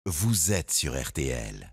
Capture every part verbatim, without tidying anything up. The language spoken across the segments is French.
Vous êtes sur R T L.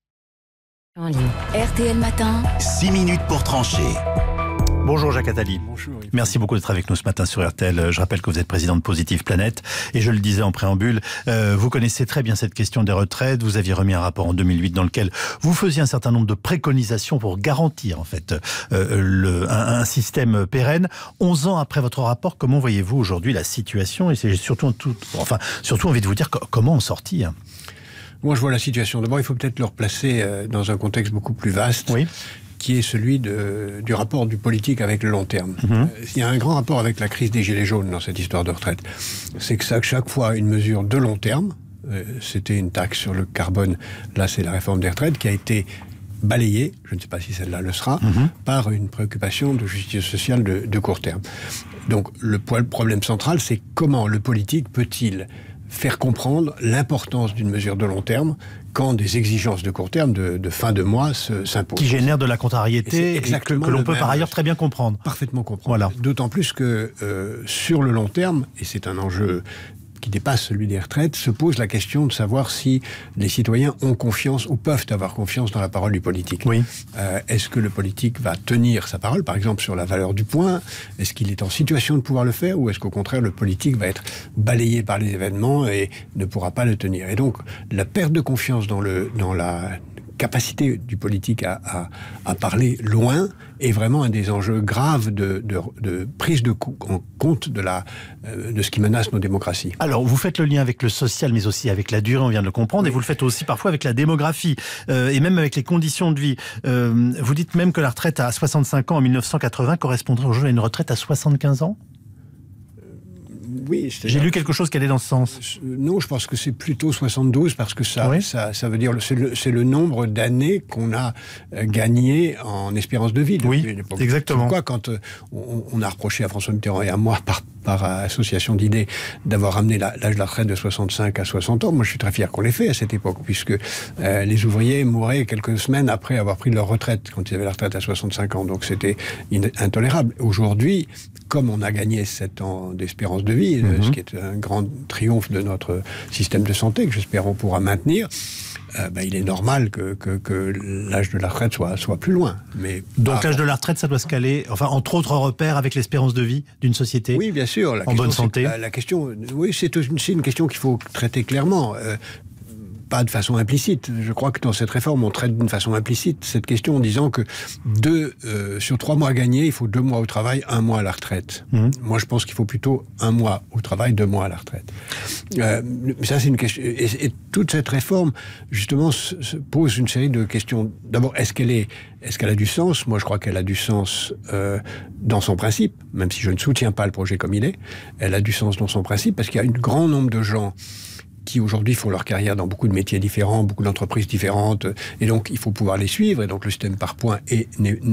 R T L Matin. six minutes pour trancher. Bonjour Jacques Attali. Bonjour. Merci beaucoup d'être avec nous ce matin sur R T L. Je rappelle que vous êtes président de Positive Planète et je le disais en préambule, euh, vous connaissez très bien cette question des retraites. Vous aviez remis un rapport en deux mille huit dans lequel vous faisiez un certain nombre de préconisations pour garantir en fait euh, le, un, un système pérenne. onze ans après votre rapport, comment voyez-vous aujourd'hui la situation? Et c'est surtout, tout, enfin, surtout envie de vous dire comment en sortir. Moi, je vois la situation. D'abord, il faut peut-être le replacer dans un contexte beaucoup plus vaste, oui. qui est celui de, du rapport du politique avec le long terme. Mm-hmm. Il y a un grand rapport avec la crise des Gilets jaunes dans cette histoire de retraite. C'est que ça, chaque fois, une mesure de long terme, euh, c'était une taxe sur le carbone, là c'est la réforme des retraites, qui a été balayée, je ne sais pas si celle-là le sera, mm-hmm. par une préoccupation de justice sociale de, de court terme. Donc le, le problème central, c'est comment le politique peut-il faire comprendre l'importance d'une mesure de long terme quand des exigences de court terme, de, de fin de mois, se, s'imposent. Qui génèrent de la contrariété, et que, que l'on peut par ailleurs très bien comprendre. Parfaitement comprendre. Voilà. D'autant plus que euh, sur le long terme, et c'est un enjeu qui dépasse celui des retraites, se pose la question de savoir si les citoyens ont confiance ou peuvent avoir confiance dans la parole du politique. Oui. Euh, est-ce que le politique va tenir sa parole, par exemple sur la valeur du point? Est-ce qu'il est en situation de pouvoir le faire? Ou est-ce qu'au contraire, le politique va être balayé par les événements et ne pourra pas le tenir? Et donc, la perte de confiance dans, le, dans la capacité du politique à, à, à parler loin est vraiment un des enjeux graves de, de, de prise de co- en compte de, la, euh, de ce qui menace nos démocraties. Alors, vous faites le lien avec le social, mais aussi avec la durée, on vient de le comprendre, oui. Et vous le faites aussi parfois avec la démographie, euh, et même avec les conditions de vie. Euh, vous dites même que la retraite à soixante-cinq ans en mille neuf cent quatre-vingts correspondrait aujourd'hui à une retraite à soixante-quinze ans ? Oui, j'ai lu quelque chose qui allait dans ce sens. Non, je pense que c'est plutôt soixante-douze parce que ça, oui. ça, ça veut dire c'est le, c'est le nombre d'années qu'on a gagné en espérance de vie. Oui, l'époque. Exactement. Pourquoi quand euh, on, on a reproché à François Mitterrand et à moi par, par association d'idées d'avoir ramené la, l'âge de la retraite de soixante-cinq à soixante ans, moi je suis très fier qu'on l'ait fait à cette époque, puisque euh, les ouvriers mouraient quelques semaines après avoir pris leur retraite quand ils avaient la retraite à soixante-cinq ans, donc c'était in- intolérable. Aujourd'hui, comme on a gagné sept ans d'espérance de vie, mm-hmm. ce qui est un grand triomphe de notre système de santé, que j'espère on pourra maintenir, euh, ben, il est normal que, que, que l'âge de la retraite soit, soit plus loin. Mais Donc pas, l'âge de la retraite, ça doit se caler, enfin, entre autres repères avec l'espérance de vie d'une société. Oui, bien sûr. La en bonne santé. La, la question, oui, c'est une, c'est une question qu'il faut traiter clairement. Euh, pas de façon implicite. Je crois que dans cette réforme, on traite d'une façon implicite cette question en disant que deux, euh, sur trois mois gagnés, il faut deux mois au travail, un mois à la retraite. Mmh. Moi, je pense qu'il faut plutôt un mois au travail, deux mois à la retraite. Euh, ça, c'est une question. Et, et toute cette réforme, justement, se, se pose une série de questions. D'abord, est-ce qu'elle est, est-ce qu'elle a du sens? Moi, je crois qu'elle a du sens euh, dans son principe, même si je ne soutiens pas le projet comme il est. Elle a du sens dans son principe parce qu'il y a un grand nombre de gens qui aujourd'hui font leur carrière dans beaucoup de métiers différents, beaucoup d'entreprises différentes, et donc il faut pouvoir les suivre, et donc le système par points est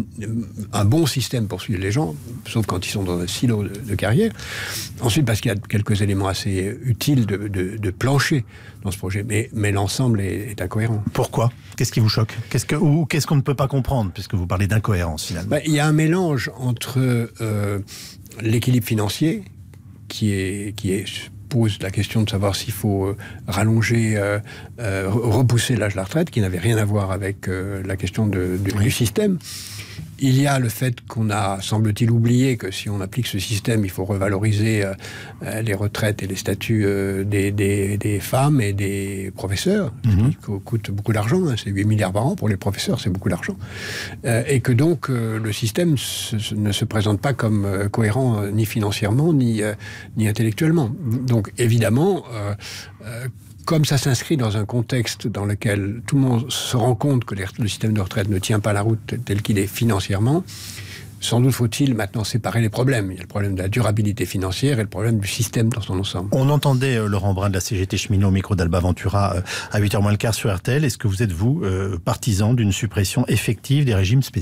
un bon système pour suivre les gens, sauf quand ils sont dans un silo de, de carrière. Ensuite, parce qu'il y a quelques éléments assez utiles de, de, de plancher dans ce projet, mais, mais l'ensemble est, est incohérent. Pourquoi ? Qu'est-ce qui vous choque ? Qu'est-ce que, ou qu'est-ce qu'on ne peut pas comprendre, puisque vous parlez d'incohérence finalement ? Ben, il y a un mélange entre euh, l'équilibre financier, qui est... Qui est pose la question de savoir s'il faut euh, rallonger, euh, euh, repousser l'âge de la retraite, qui n'avait rien à voir avec euh, la question de, de, oui. du système. Il y a le fait qu'on a, semble-t-il, oublié que si on applique ce système, il faut revaloriser euh, les retraites et les statuts euh, des, des, des femmes et des professeurs, mm-hmm. qui coûte beaucoup d'argent, hein, c'est huit milliards par an pour les professeurs, c'est beaucoup d'argent. Euh, et que donc euh, le système se, ne se présente pas comme euh, cohérent euh, ni financièrement, ni, euh, ni intellectuellement. Donc évidemment, euh, euh, comme ça s'inscrit dans un contexte dans lequel tout le monde se rend compte que le système de retraite ne tient pas la route tel qu'il est financièrement, sans doute faut-il maintenant séparer les problèmes. Il y a le problème de la durabilité financière et le problème du système dans son ensemble. On entendait euh, Laurent Brun de la C G T cheminot au micro d'Alba Ventura euh, à huit heures moins le quart sur R T L. Est-ce que vous êtes, vous, euh, partisan d'une suppression effective des régimes spéciaux ?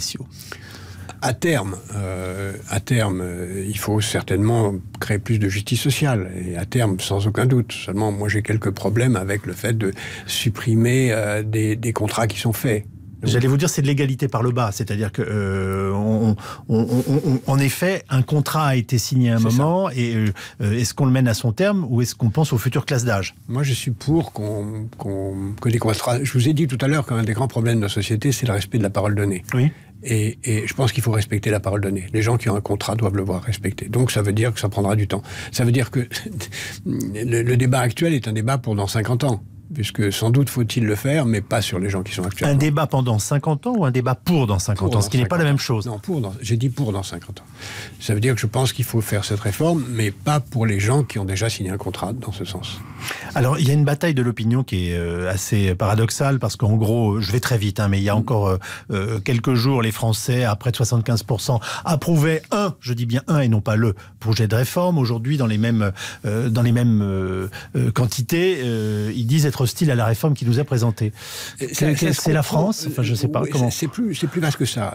À terme, euh, à terme, euh, il faut certainement créer plus de justice sociale. Et à terme, sans aucun doute. Seulement, moi, j'ai quelques problèmes avec le fait de supprimer euh, des, des contrats qui sont faits. J'allais vous dire, c'est de l'égalité par le bas, c'est-à-dire que, euh, on, on, on, on, en effet, un contrat a été signé à un moment, ça. et euh, est-ce qu'on le mène à son terme ou est-ce qu'on pense aux futures classes d'âge? Moi, je suis pour qu'on, qu'on, que les contrats. Je vous ai dit tout à l'heure qu'un des grands problèmes de notre société, c'est le respect de la parole donnée. Oui. Et, et je pense qu'il faut respecter la parole donnée. Les gens qui ont un contrat doivent le voir respecter. Donc ça veut dire que ça prendra du temps. Ça veut dire que le, le débat actuel est un débat pour dans cinquante ans. Puisque sans doute faut-il le faire, mais pas sur les gens qui sont actuellement. Un débat pendant cinquante ans ou un débat pour dans cinquante ans, ce qui n'est pas la même chose? Non, pour dans, j'ai dit pour dans cinquante ans. Ça veut dire que je pense qu'il faut faire cette réforme, mais pas pour les gens qui ont déjà signé un contrat dans ce sens. Alors, il y a une bataille de l'opinion qui est euh, assez paradoxale, parce qu'en gros, je vais très vite, hein, mais il y a encore euh, euh, quelques jours, les Français, à près de soixante-quinze pour cent, approuvaient un, je dis bien un et non pas le, projet de réforme. Aujourd'hui, dans les mêmes, euh, dans les mêmes euh, euh, quantités, euh, ils disent être hostile à la réforme qui nous est présentée. C'est la France, enfin je sais pas oui, comment. C'est plus, c'est plus vaste que ça.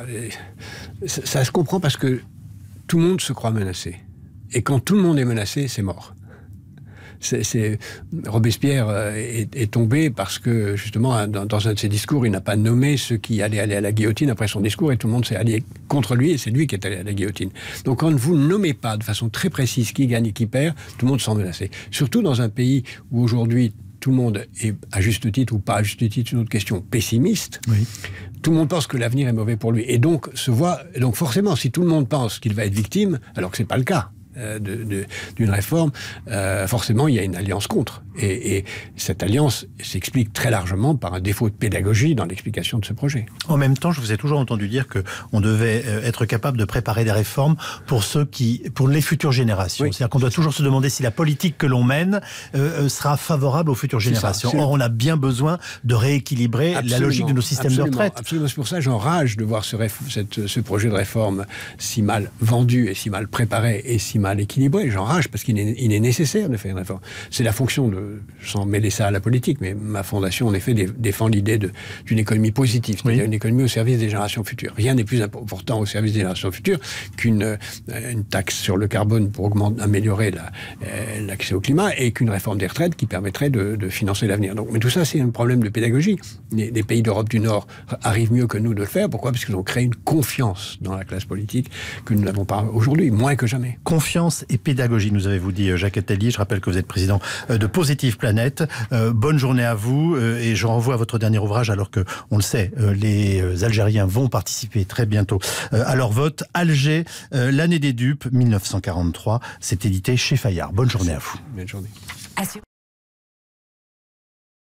ça. Ça se comprend parce que tout le monde se croit menacé. Et quand tout le monde est menacé, c'est mort. C'est, c'est, Robespierre est, est tombé parce que, justement, dans, dans un de ses discours, il n'a pas nommé ceux qui allaient aller à la guillotine après son discours, et tout le monde s'est allié contre lui, et c'est lui qui est allé à la guillotine. Donc quand vous ne nommez pas de façon très précise qui gagne et qui perd, tout le monde se sent menacé. Surtout dans un pays où aujourd'hui, tout le monde est, à juste titre ou pas à juste titre, une autre question, pessimiste. Oui. Tout le monde pense que l'avenir est mauvais pour lui. Et donc, se voit, donc forcément, si tout le monde pense qu'il va être victime, alors que ce n'est pas le cas, euh, de, de, d'une réforme, euh, forcément, il y a une alliance contre. Et, et cette alliance s'explique très largement par un défaut de pédagogie dans l'explication de ce projet. En même temps, je vous ai toujours entendu dire qu'on devait être capable de préparer des réformes pour ceux qui, pour les futures générations. Oui. C'est-à-dire qu'on doit toujours se demander si la politique que l'on mène euh, sera favorable aux futures générations. Ça, Or, on a bien besoin de rééquilibrer absolument, la logique de nos systèmes absolument, de retraite. Absolument. C'est pour ça que j'enrage de voir ce, cette, ce projet de réforme si mal vendu et si mal préparé et si mal équilibré. J'enrage parce qu'il est, il est nécessaire de faire une réforme. C'est la fonction de, sans mêler ça à la politique, mais ma fondation, en effet, défend l'idée de, d'une économie positive, c'est-à-dire oui. une économie au service des générations futures. Rien n'est plus important au service des générations futures qu'une euh, une taxe sur le carbone pour augmenter, améliorer la, euh, l'accès au climat, et qu'une réforme des retraites qui permettrait de, de financer l'avenir. Donc, mais tout ça, c'est un problème de pédagogie. Les, les pays d'Europe du Nord arrivent mieux que nous de le faire. Pourquoi ? Parce qu'ils ont créé une confiance dans la classe politique que nous n'avons pas aujourd'hui, moins que jamais. Confiance et pédagogie, nous avez-vous dit, Jacques Attali. Je rappelle que vous êtes président de Positive Planète. Euh, bonne journée à vous euh, et je renvoie à votre dernier ouvrage, alors que, on le sait, euh, les Algériens vont participer très bientôt euh, à leur vote. Alger, euh, l'année des dupes, mille neuf cent quarante-trois, c'est édité chez Fayard. Bonne journée à vous. Bonne journée.